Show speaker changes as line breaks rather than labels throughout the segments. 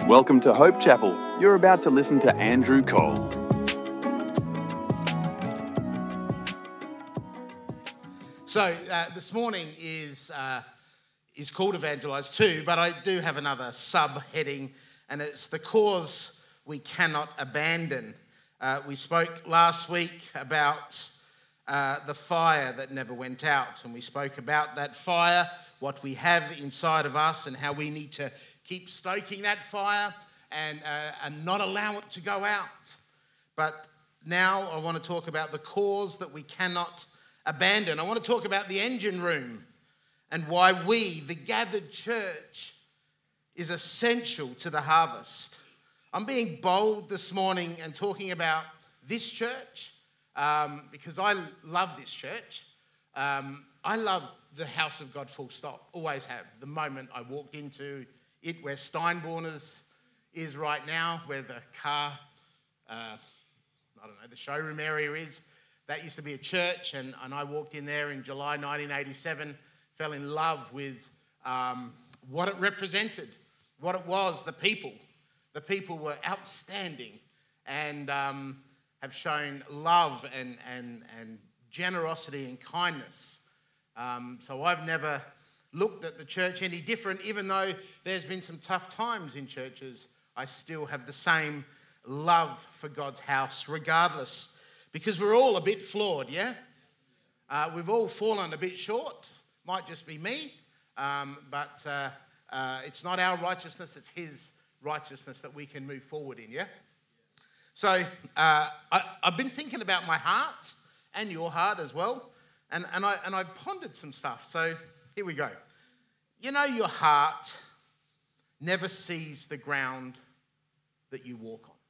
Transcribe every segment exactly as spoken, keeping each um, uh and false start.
Welcome to Hope Chapel. You're about to listen to Andrew Cole.
So uh, this morning is uh, is called Evangelise too, but I do have another subheading, and it's the cause we cannot abandon. Uh, we spoke last week about uh, the fire that never went out, and we spoke about that fire, what we have inside of us, and how we need to keep stoking that fire and, uh, and not allow it to go out. But now I want to talk about the cause that we cannot abandon. I want to talk about the engine room and why we, the gathered church, is essential to the harvest. I'm being bold this morning and talking about this church um, because I love this church. Um, I love the house of God, full stop. Always have. The moment I walked into it, where Steinborners is right now, where the car, uh, I don't know, the showroom area is, that used to be a church, and, and I walked in there in July nineteen eighty-seven, fell in love with um, what it represented, what it was, the people. The people were outstanding and um, have shown love and, and, and generosity and kindness. Um, so I've never looked at the church any different. Even though there's been some tough times in churches, I still have the same love for God's house, regardless, because we're all a bit flawed, yeah? Uh, we've all fallen a bit short. Might just be me, um, but uh, uh, it's not our righteousness, it's His righteousness that we can move forward in, yeah? So uh, I, I've been thinking about my heart and your heart as well, and, and, I, and I pondered some stuff. So here we go. You know, your heart never sees the ground that you walk on.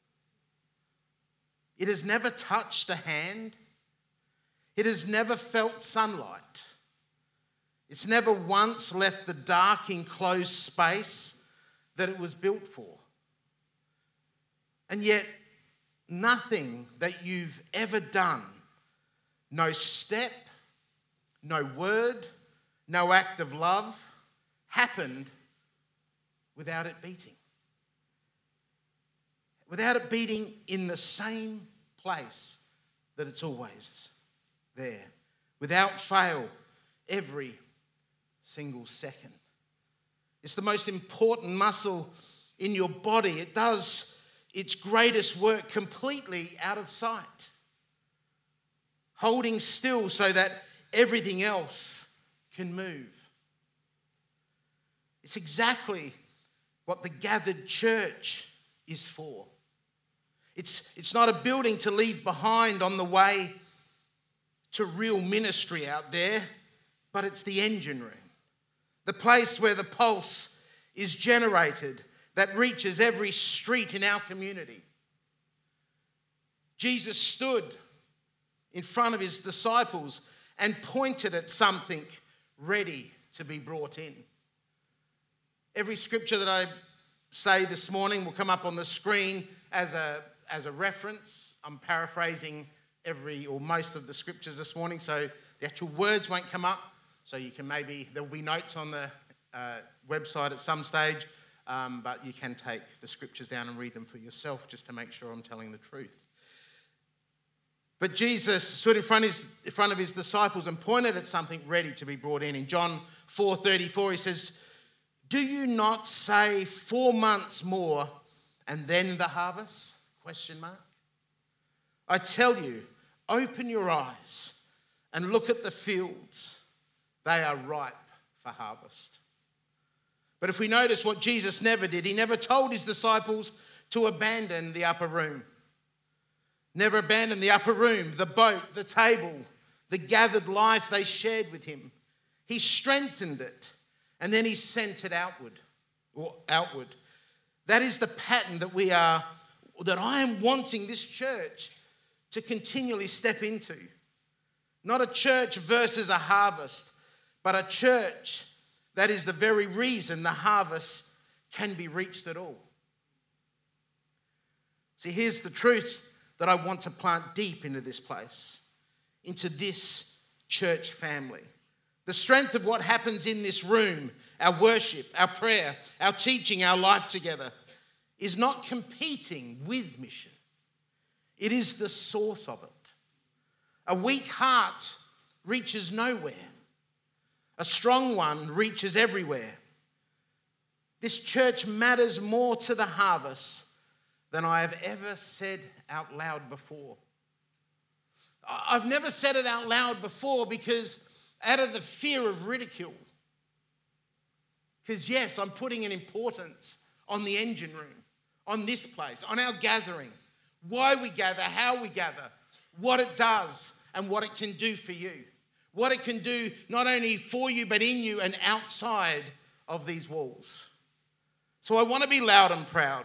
It has never touched a hand. It has never felt sunlight. It's never once left the dark, enclosed space that it was built for. And yet, nothing that you've ever done, no step, no word, no act of love, happened without it beating. Without it beating in the same place that it's always there. Without fail, every single second. It's the most important muscle in your body. It does its greatest work completely out of sight. Holding still so that everything else can move. It's exactly what the gathered church is for. It's, it's not a building to leave behind on the way to real ministry out there, but it's the engine room. The place where the pulse is generated that reaches every street in our community. Jesus stood in front of his disciples and pointed at something ready to be brought in. Every scripture that I say this morning will come up on the screen as a, as a reference. I'm paraphrasing every or most of the scriptures this morning, so the actual words won't come up. So you can maybe, there will be notes on the uh, website at some stage, um, but you can take the scriptures down and read them for yourself just to make sure I'm telling the truth. But Jesus stood in front of his, in front of his disciples and pointed at something ready to be brought in. In John four thirty-four, he says, "Do you not say four months more and then the harvest?" Question mark. I tell you, open your eyes and look at the fields. They are ripe for harvest. But if we notice what Jesus never did, he never told his disciples to abandon the upper room. Never abandon the upper room, the boat, the table, the gathered life they shared with him. He strengthened it, and then he sent it outward, or outward. That is the pattern that we are, that I am wanting this church to continually step into. Not a church versus a harvest, but a church that is the very reason the harvest can be reached at all. See, here's the truth that I want to plant deep into this place, into this church family. The strength of what happens in this room, our worship, our prayer, our teaching, our life together, is not competing with mission. It is the source of it. A weak heart reaches nowhere. A strong one reaches everywhere. This church matters more to the harvest than I have ever said out loud before. I've never said it out loud before because out of the fear of ridicule. Because yes, I'm putting an importance on the engine room, on this place, on our gathering, why we gather, how we gather, what it does and what it can do for you. What it can do not only for you but in you and outside of these walls. So I want to be loud and proud.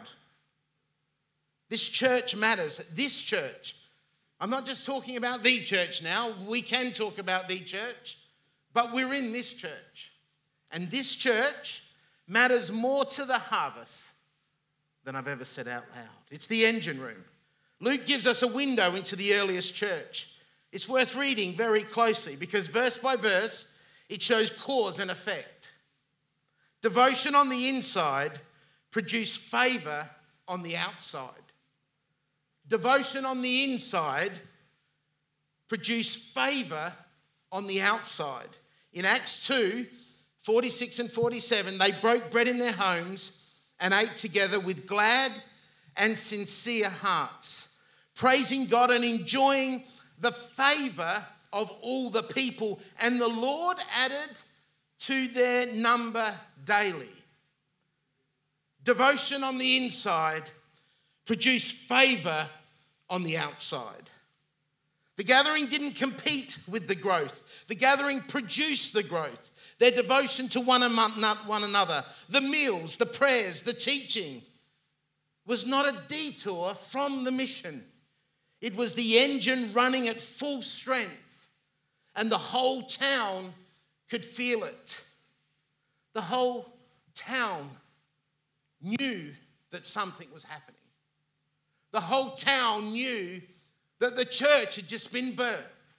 This church matters. This church. I'm not just talking about the church now. We can talk about the church, but we're in this church. And this church matters more to the harvest than I've ever said out loud. It's the engine room. Luke gives us a window into the earliest church. It's worth reading very closely because verse by verse, it shows cause and effect. Devotion on the inside produced favour on the outside. Devotion on the inside produced favour on the outside. In Acts two, forty-six and forty-seven, they broke bread in their homes and ate together with glad and sincere hearts, praising God and enjoying the favour of all the people. And the Lord added to their number daily. Devotion on the inside produced favour on the outside. The gathering didn't compete with the growth. The gathering produced the growth. Their devotion to one another, the meals, the prayers, the teaching, was not a detour from the mission. It was the engine running at full strength, and the whole town could feel it. The whole town knew that something was happening. The whole town knew that the church had just been birthed.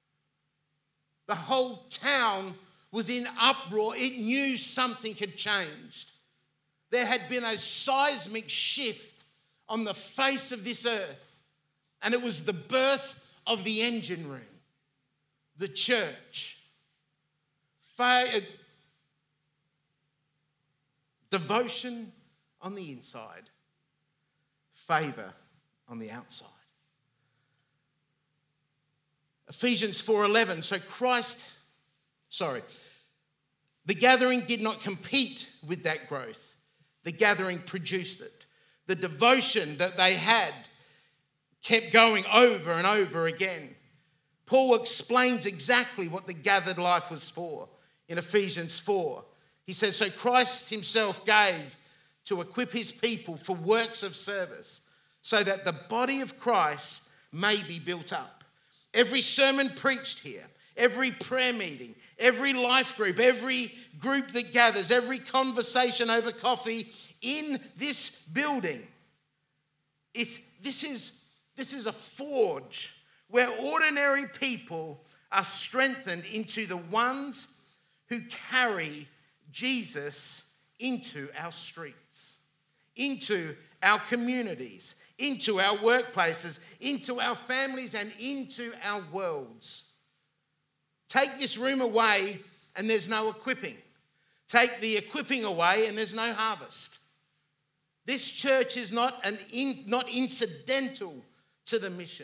The whole town was in uproar. It knew something had changed. There had been a seismic shift on the face of this earth, and it was the birth of the engine room, the church. Fa- Devotion on the inside, favour on the outside. Ephesians four eleven, so Christ, sorry, the gathering did not compete with that growth. The gathering produced it. The devotion that they had kept going over and over again. Paul explains exactly what the gathered life was for in Ephesians four. He says, so Christ himself gave to equip his people for works of service so that the body of Christ may be built up. Every sermon preached here, every prayer meeting, every life group, every group that gathers, every conversation over coffee in this building, is, this, is, this is a forge where ordinary people are strengthened into the ones who carry Jesus into our streets, into our communities, into our workplaces, into our families, and into our worlds. Take this room away and there's no equipping. Take the equipping away and there's no harvest. This church is not, an in, not incidental to the mission.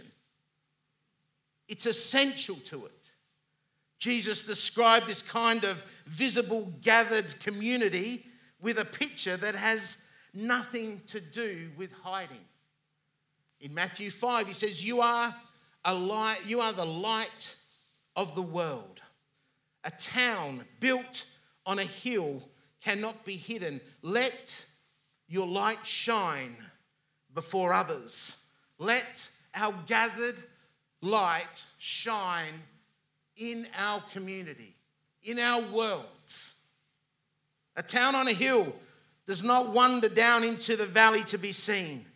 It's essential to it. Jesus described this kind of visible gathered community with a picture that has nothing to do with hiding. In Matthew five, he says, you are a light, you are the light of the world. A town built on a hill cannot be hidden. Let your light shine before others. Let our gathered light shine in our community, in our worlds. A town on a hill does not wander down into the valley to be seen.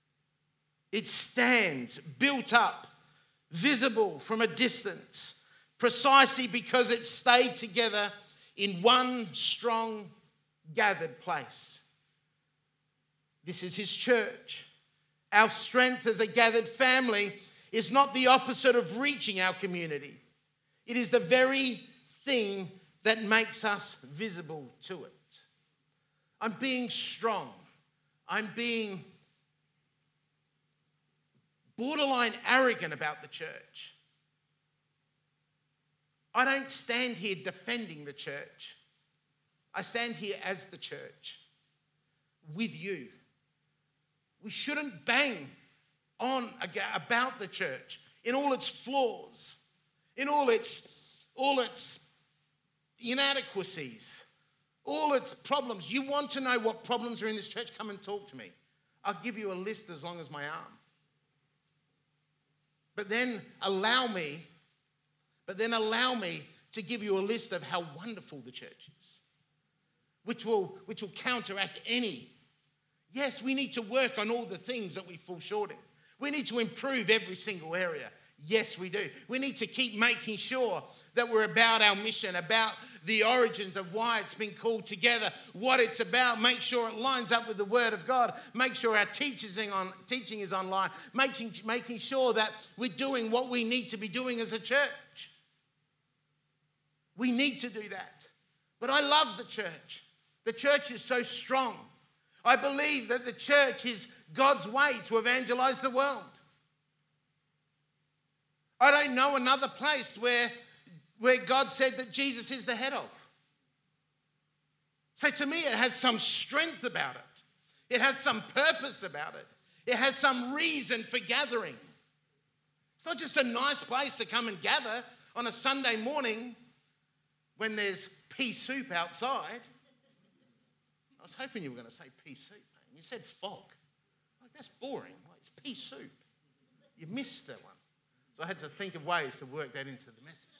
It stands built up, visible from a distance, precisely because it stayed together in one strong gathered place. This is his church. Our strength as a gathered family is not the opposite of reaching our community. It is the very thing that makes us visible to it. I'm being strong. I'm being borderline arrogant about the church. I don't stand here defending the church. I stand here as the church with you. We shouldn't bang on about the church in all its flaws, in all its, all its inadequacies, all its problems. You want to know what problems are in this church? Come and talk to me. I'll give you a list as long as my arm. But then allow me, but then allow me to give you a list of how wonderful the church is, which will, which will counteract any. Yes, we need to work on all the things that we fall short in. We need to improve every single area. Yes, we do. We need to keep making sure that we're about our mission, about the origins of why it's been called together, what it's about. Make sure it lines up with the Word of God. Make sure our teaching on, teaching is online. Making, making sure that we're doing what we need to be doing as a church. We need to do that. But I love the church. The church is so strong. I believe that the church is God's way to evangelize the world. I don't know another place where, where God said that Jesus is the head of. So to me, it has some strength about it. It has some purpose about it. It has some reason for gathering. It's not just a nice place to come and gather on a Sunday morning when there's pea soup outside. I was hoping you were going to say pea soup, man. You said fog. Like, that's boring. Like, it's pea soup. You missed that one. So I had to think of ways to work that into the message.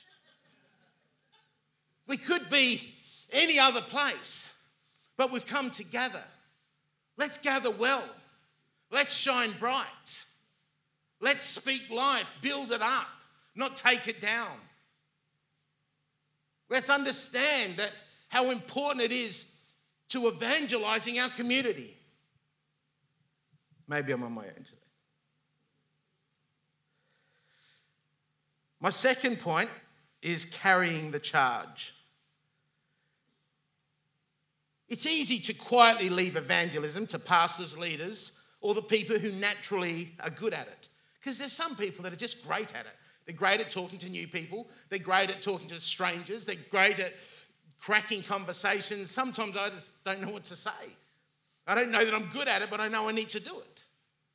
We could be any other place, but we've come to gather. Let's gather well. Let's shine bright. Let's speak life, build it up, not take it down. Let's understand that how important it is to evangelizing our community. Maybe I'm on my own today. My second point is carrying the charge. It's easy to quietly leave evangelism to pastors, leaders, or the people who naturally are good at it. Because there's some people that are just great at it. They're great at talking to new people. They're great at talking to strangers. They're great at cracking conversations. Sometimes I just don't know what to say. I don't know that I'm good at it, but I know I need to do it.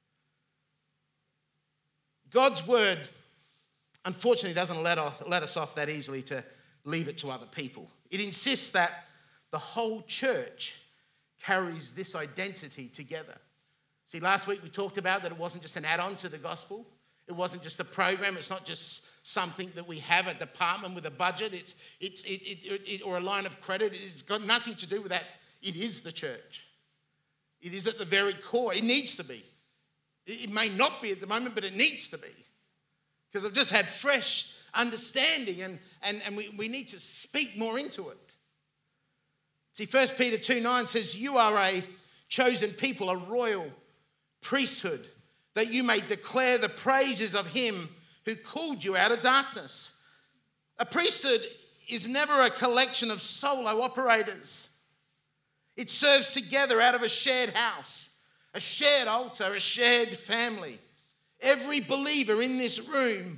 God's word, unfortunately, doesn't let, off, let us off that easily to leave it to other people. It insists that the whole church carries this identity together. See, last week we talked about that it wasn't just an add-on to the gospel. It wasn't just a program. It's not just something that we have, a department with a budget. It's, it's, it, it, it, or a line of credit. It's got nothing to do with that. It is the church. It is at the very core. It needs to be. It, it may not be at the moment, but it needs to be. Because I've just had fresh understanding and, and, and we, we need to speak more into it. See, First Peter two nine says, you are a chosen people, a royal priesthood, that you may declare the praises of him who called you out of darkness. A priesthood is never a collection of solo operators. It serves together out of a shared house, a shared altar, a shared family. Every believer in this room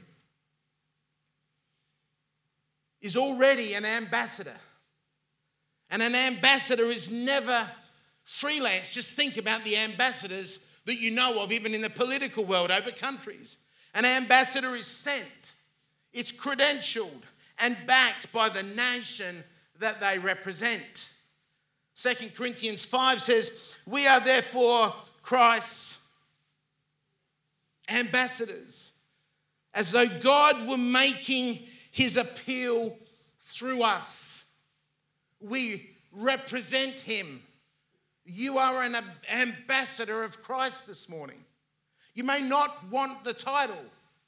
is already an ambassador. And an ambassador is never freelance. Just think about the ambassadors that you know of, even in the political world, over countries. An ambassador is sent. It's credentialed and backed by the nation that they represent. Second Corinthians five says, we are therefore Christ's ambassadors, as though God were making his appeal through us. We represent him. You are an ambassador of Christ this morning. You may not want the title.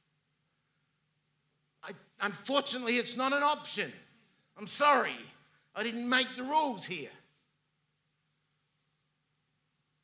I, unfortunately, it's not an option. I'm sorry. I didn't make the rules here.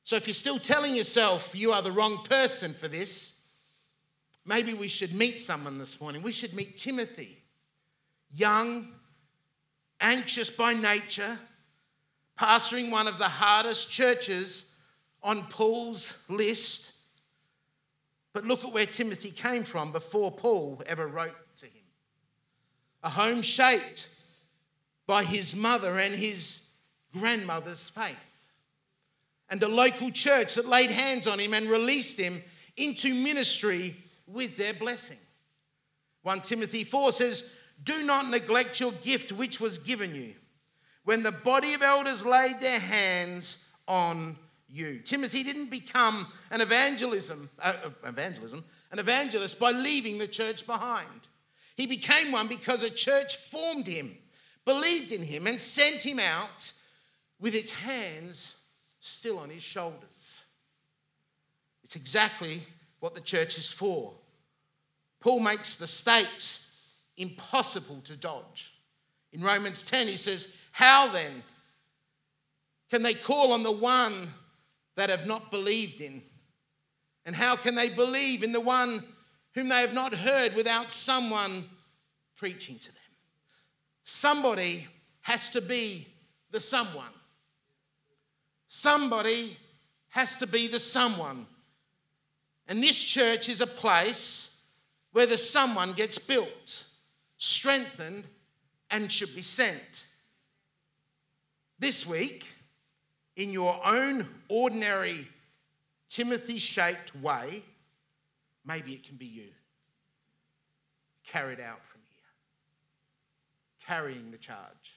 So if you're still telling yourself you are the wrong person for this, maybe we should meet someone this morning. We should meet Timothy, young, anxious by nature, pastoring one of the hardest churches on Paul's list. But look at where Timothy came from before Paul ever wrote to him. A home shaped by his mother and his grandmother's faith. And a local church that laid hands on him and released him into ministry with their blessing. First Timothy four says, "Do not neglect your gift which was given you, when the body of elders laid their hands on you." Timothy didn't become an evangelism, uh, evangelism, an evangelist by leaving the church behind. He became one because a church formed him, believed in him, and sent him out with its hands still on his shoulders. It's exactly what the church is for. Paul makes the stakes impossible to dodge. In Romans ten, he says, "How then can they call on the one that have not believed in? And how can they believe in the one whom they have not heard without someone preaching to them?" Somebody has to be the someone. Somebody has to be the someone. And this church is a place where the someone gets built, strengthened, and should be sent. This week, in your own ordinary Timothy-shaped way, maybe it can be you. Carried out from here. Carrying the charge.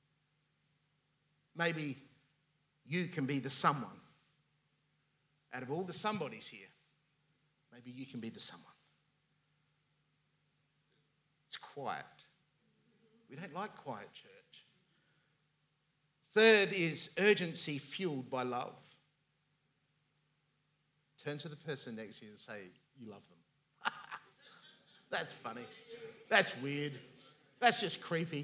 Maybe you can be the someone. Out of all the somebodies here, maybe you can be the someone. It's quiet. We don't like quiet church. Third is urgency fueled by love. Turn to the person next to you and say, you love them. That's funny. That's weird. That's just creepy.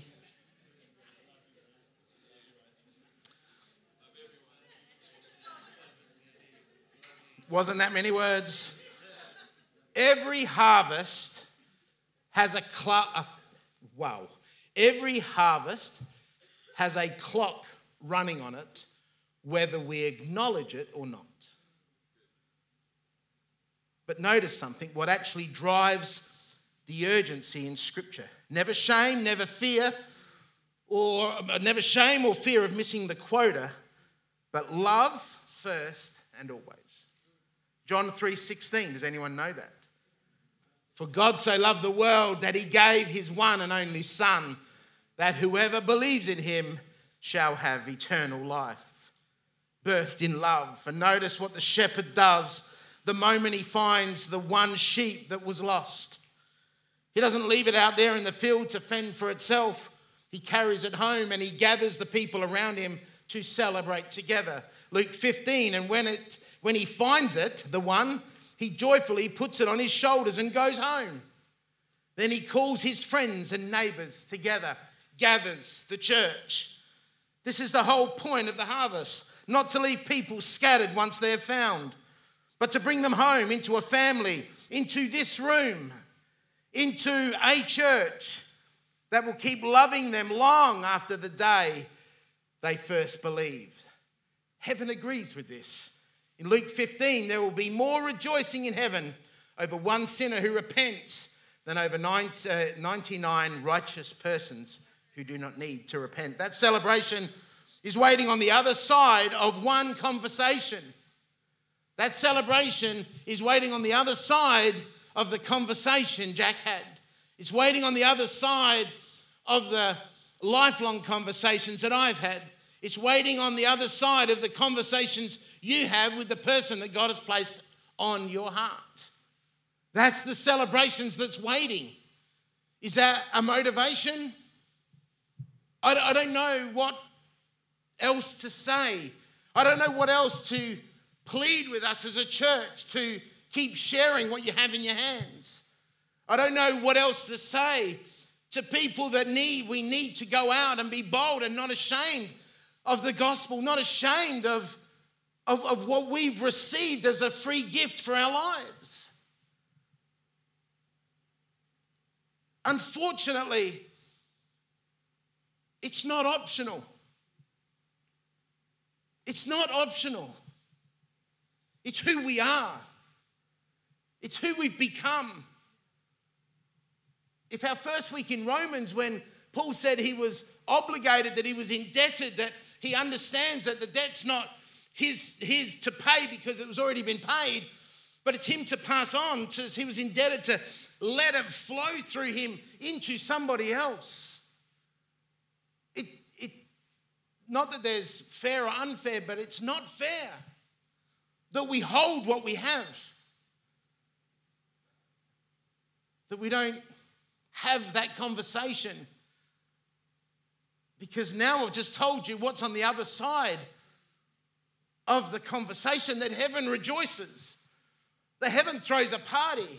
Wasn't that many words? Every harvest has a clock. Wow. Every harvest has a clock running on it, whether we acknowledge it or not. But notice something, what actually drives the urgency in Scripture. Never shame, never fear, or never shame or fear of missing the quota, but love first and always. John three sixteen, does anyone know that? For God so loved the world that he gave his one and only Son, that whoever believes in him shall have eternal life. Birthed in love. And notice what the shepherd does the moment he finds the one sheep that was lost. He doesn't leave it out there in the field to fend for itself. He carries it home and he gathers the people around him to celebrate together. Luke fifteen, and when it when he finds it, the one, he joyfully puts it on his shoulders and goes home. Then he calls his friends and neighbours together, gathers the church. This is the whole point of the harvest, not to leave people scattered once they're found, but to bring them home into a family, into this room, into a church that will keep loving them long after the day they first believed. Heaven agrees with this. In Luke fifteen, there will be more rejoicing in heaven over one sinner who repents than over ninety-nine righteous persons who do not need to repent. That celebration is waiting on the other side of one conversation. That celebration is waiting on the other side of the conversation Jack had. It's waiting on the other side of the lifelong conversations that I've had. It's waiting on the other side of the conversations you have with the person that God has placed on your heart. That's the celebrations that's waiting. Is that a motivation? I, I don't know what else to say. I don't know what else to plead with us as a church to keep sharing what you have in your hands. I don't know what else to say to people that need, we need to go out and be bold and not ashamed of the gospel, not ashamed of of, of what we've received as a free gift for our lives. Unfortunately, it's not optional. It's not optional. It's who we are. It's who we've become. If our first week in Romans, when Paul said he was obligated, that he was indebted, that he understands that the debt's not his, his to pay because it was already been paid, but it's him to pass on. To, he was indebted to let it flow through him into somebody else. It, it, not that there's fair or unfair, but it's not fair that we hold what we have, that we don't have that conversation, because now I've just told you what's on the other side of the conversation, that heaven rejoices, that heaven throws a party.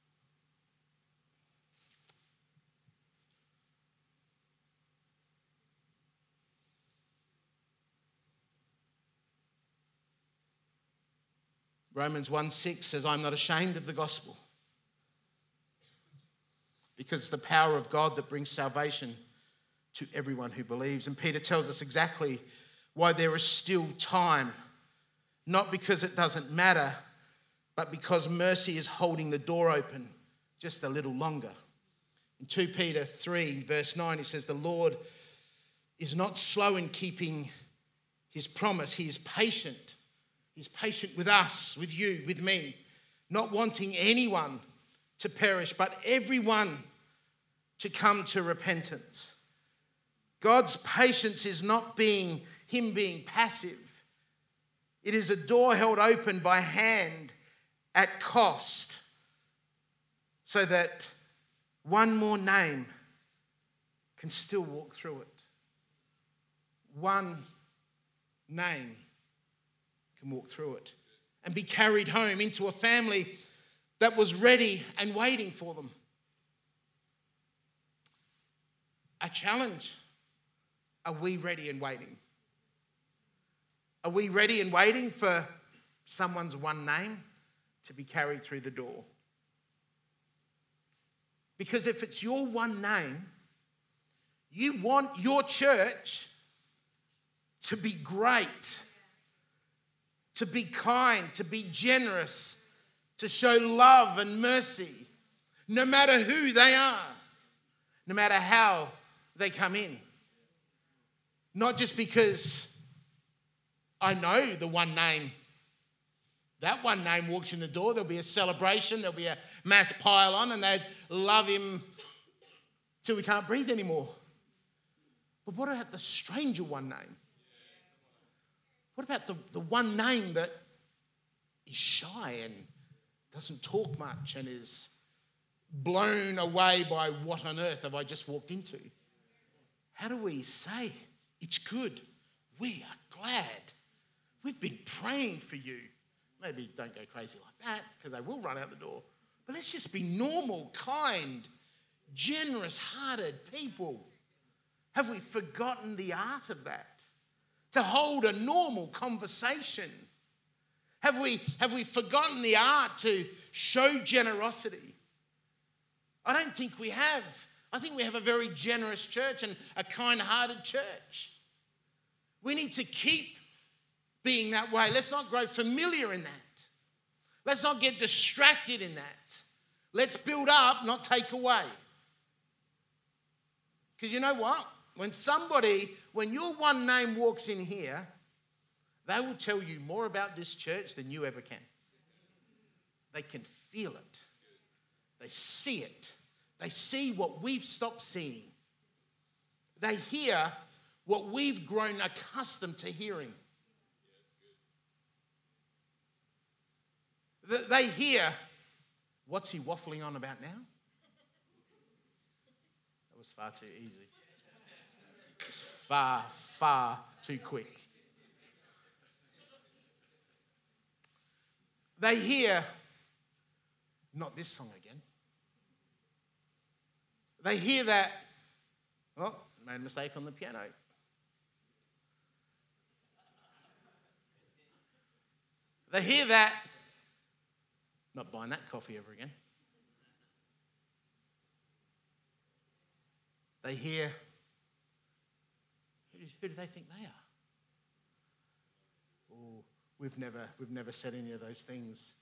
Romans one six says, I'm not ashamed of the gospel, because it's the power of God that brings salvation to everyone who believes. And Peter tells us exactly why there is still time, not because it doesn't matter, but because mercy is holding the door open just a little longer. In Second Peter three, verse nine, he says, the Lord is not slow in keeping his promise. He is patient. He's patient with us, with you, with me, not wanting anyone to perish, but everyone to come to repentance. God's patience is not being him being passive. It is a door held open by hand at cost, so that one more name can still walk through it. One name can walk through it and be carried home into a family that was ready and waiting for them. A challenge. Are we ready and waiting? Are we ready and waiting for someone's one name to be carried through the door? Because if it's your one name, you want your church to be great, to be kind, to be generous, to show love and mercy, no matter who they are, no matter how they come in. Not just because I know the one name. That one name walks in the door, there'll be a celebration, there'll be a mass pile on, and they'd love him till we can't breathe anymore. But what about the stranger one name? What about the, the one name that is shy and doesn't talk much and is blown away by what on earth have I just walked into? How do we say, it's good, we are glad, we've been praying for you? Maybe don't go crazy like that, because they will run out the door. But let's just be normal, kind, generous-hearted people. Have we forgotten the art of that? To hold a normal conversation. Have we, have we forgotten the art to show generosity? I don't think we have. I think we have a very generous church and a kind-hearted church. We need to keep being that way. Let's not grow familiar in that. Let's not get distracted in that. Let's build up, not take away. Because you know what? When somebody, when your one name walks in here, they will tell you more about this church than you ever can. They can feel it. They see it. They see what we've stopped seeing. They hear what we've grown accustomed to hearing. They hear, what's he waffling on about now? That was far too easy. It's far, far too quick. They hear, not this song again. They hear that, oh, made a mistake on the piano. They hear that. Not buying that coffee ever again. They hear, who, who do they think they are? Oh, we've never, we've never said any of those things.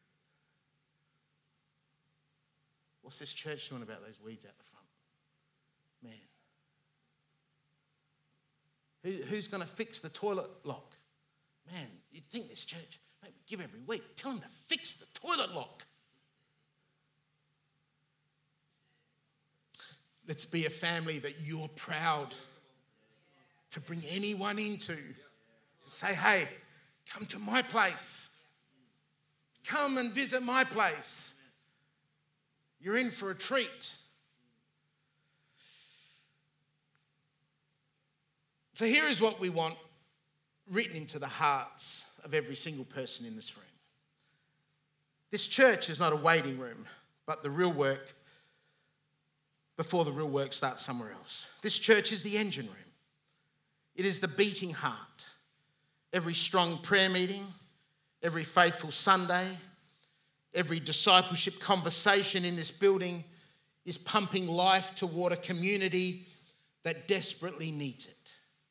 What's this church doing about those weeds out the front? Man. Who, who's going to fix the toilet lock? Man, you'd think this church, mate, we give every week. Tell them to fix the toilet lock. Let's be a family that you're proud to bring anyone into. And say, hey, come to my place. Come and visit my place. You're in for a treat. So here is what we want written into the hearts of every single person in this room. This church is not a waiting room, but the real work before the real work starts somewhere else. This church is the engine room. It is the beating heart. Every strong prayer meeting, every faithful Sunday, every discipleship conversation in this building is pumping life toward a community that desperately needs it.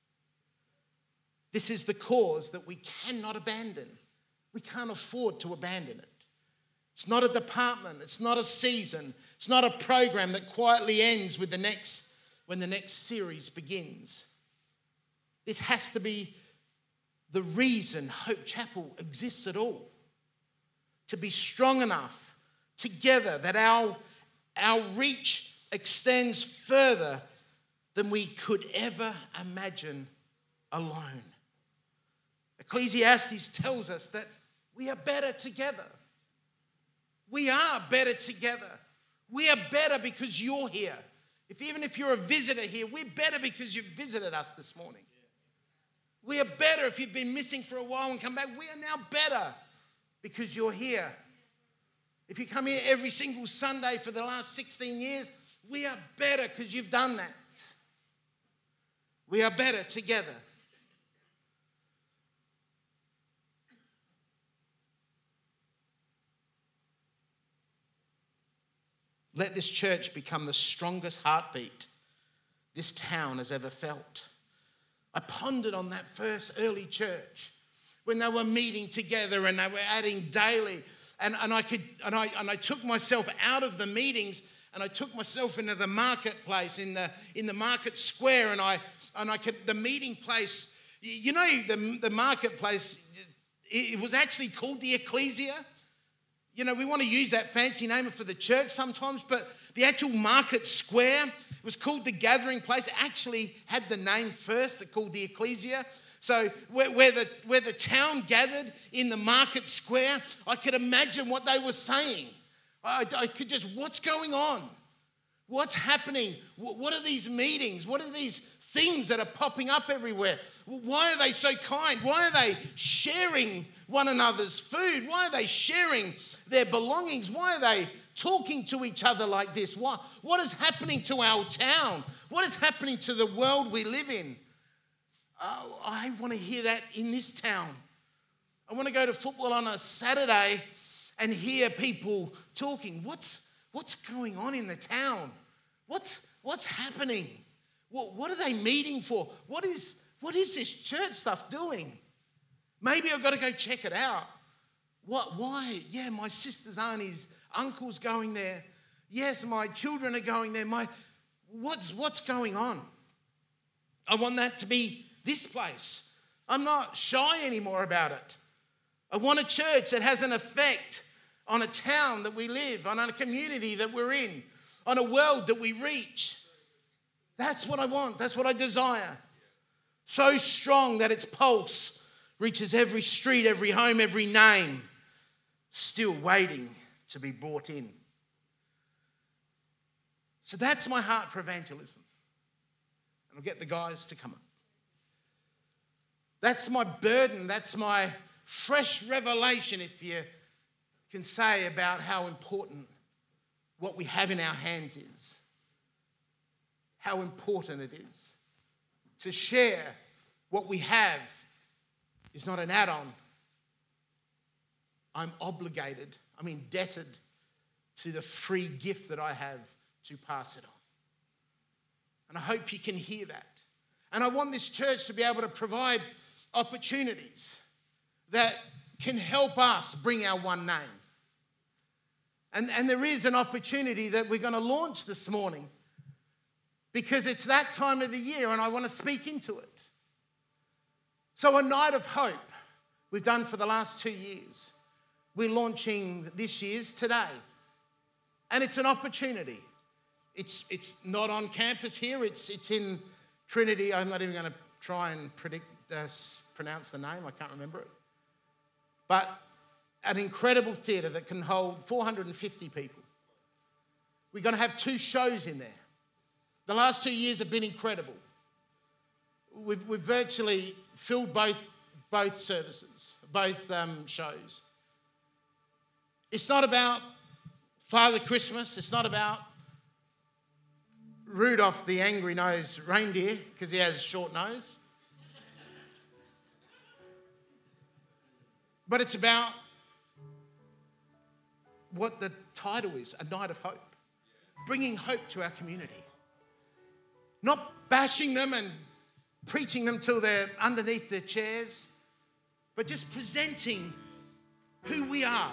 This is the cause that we cannot abandon. We can't afford to abandon it. It's not a department. It's not a season. It's not a program that quietly ends with the next, when the next series begins. This has to be the reason Hope Chapel exists at all. To be strong enough together that our, our reach extends further than we could ever imagine alone. Ecclesiastes tells us that we are better together. We are better together. We are better because you're here. If even if you're a visitor here, we're better because you've visited us this morning. We are better if you've been missing for a while and come back. We are now better because you're here. If you come here every single Sunday for the last sixteen years, we are better because you've done that. We are better together. Let this church become the strongest heartbeat this town has ever felt. I pondered on that first early church when they were meeting together and they were adding daily. And, and, I could, and, I, and I took myself out of the meetings and I took myself into the marketplace, in the, in the market square. And I, and I could, the meeting place, you know, the, the marketplace, it, it was actually called the Ecclesia. You know, we want to use that fancy name for the church sometimes, but the actual market square was called the gathering place. It actually had the name first, it called the Ecclesia. So where, where, the, where the town gathered in the market square, I could imagine what they were saying. I, I could just, what's going on? What's happening? What are these meetings? What are these things that are popping up everywhere? Why are they so kind? Why are they sharing one another's food? Why are they sharing their belongings? Why are they talking to each other like this? What, what is happening to our town? What is happening to the world we live in? Oh, I want to hear that in this town. I want to go to football on a Saturday and hear people talking. What's, what's going on in the town? What's, what's happening? What, what are they meeting for? What is, what is this church stuff doing? Maybe I've got to go check it out. What? Why? Yeah, my sister's aunties, uncles going there. Yes, my children are going there. My, what's, what's going on? I want that to be this place. I'm not shy anymore about it. I want a church that has an effect on a town that we live, on a community that we're in, on a world that we reach. That's what I want. That's what I desire. So strong that its pulse reaches every street, every home, every name, still waiting to be brought in. So that's my heart for evangelism. And I'll get the guys to come up. That's my burden. That's my fresh revelation, if you can say, about how important what we have in our hands is. How important it is to share what we have is not an add-on. I'm obligated, I'm indebted to the free gift that I have to pass it on. And I hope you can hear that. And I want this church to be able to provide opportunities that can help us bring our one name. And, and there is an opportunity that we're going to launch this morning because it's that time of the year and I want to speak into it. So a night of hope we've done for the last two years. We're launching this year's today. And it's an opportunity. It's it's not on campus here. It's it's in Trinity. I'm not even going to try and predict, uh, pronounce the name. I can't remember it. But an incredible theatre that can hold four hundred fifty people. We're going to have two shows in there. The last two years have been incredible. We've, we've virtually filled both, both services, both um, shows. It's not about Father Christmas. It's not about Rudolph the angry-nosed reindeer because he has a short nose. But it's about what the title is, A Night of Hope. Bringing hope to our community. Not bashing them and preaching them till they're underneath their chairs, but just presenting who we are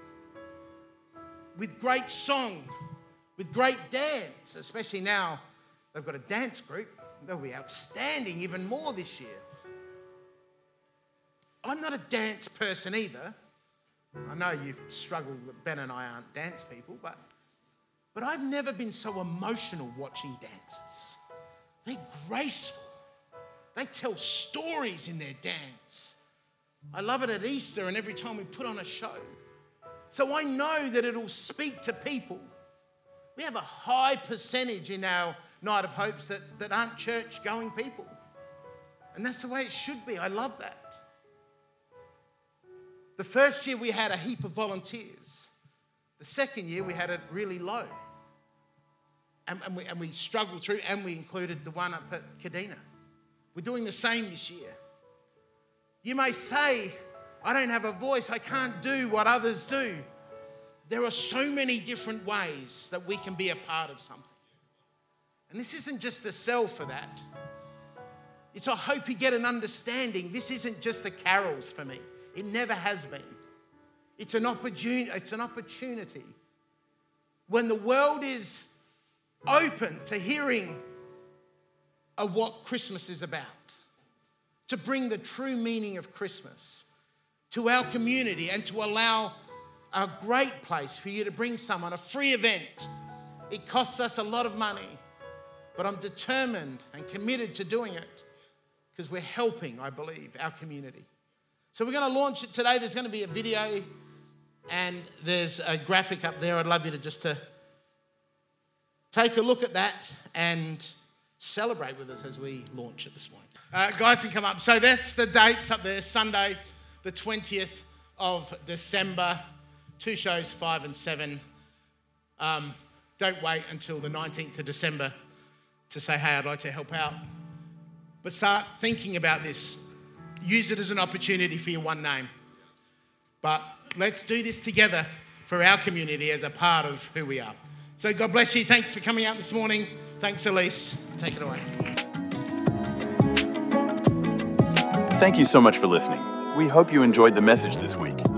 with great song, with great dance, especially now they've got a dance group. They'll be outstanding even more this year. I'm not a dance person either. I know you've struggled that Ben and I aren't dance people, but, but I've never been so emotional watching dances. They're graceful. They tell stories in their dance. I love it at Easter and every time we put on a show. So I know that it'll speak to people. We have a high percentage in our Night of Hopes that, that aren't church-going people. And that's the way it should be. I love that. The first year we had a heap of volunteers. The second year we had it really low. And, and, we, and we struggled through and we included the one up at Kadina. We're doing the same this year. You may say, I don't have a voice, I can't do what others do. There are so many different ways that we can be a part of something. And this isn't just a sell for that. It's I hope you get an understanding. This isn't just the carols for me. It never has been. It's an opportunity, it's an opportunity when the world is open to hearing of what Christmas is about, to bring the true meaning of Christmas to our community and to allow a great place for you to bring someone, a free event. It costs us a lot of money, but I'm determined and committed to doing it because we're helping, I believe, our community. So we're going to launch it today. There's going to be a video and there's a graphic up there. I'd love you to just to take a look at that and celebrate with us as we launch it this morning. Uh, guys can come up. So that's the dates up there. Sunday, the twentieth of December. Two shows, five and seven. Um, don't wait until the nineteenth of December to say, hey, I'd like to help out. But start thinking about this. Use it as an opportunity for your one name. But let's do this together for our community as a part of who we are. So God bless you. Thanks for coming out this morning. Thanks, Elise. Take it away.
Thank you so much for listening. We hope you enjoyed the message this week.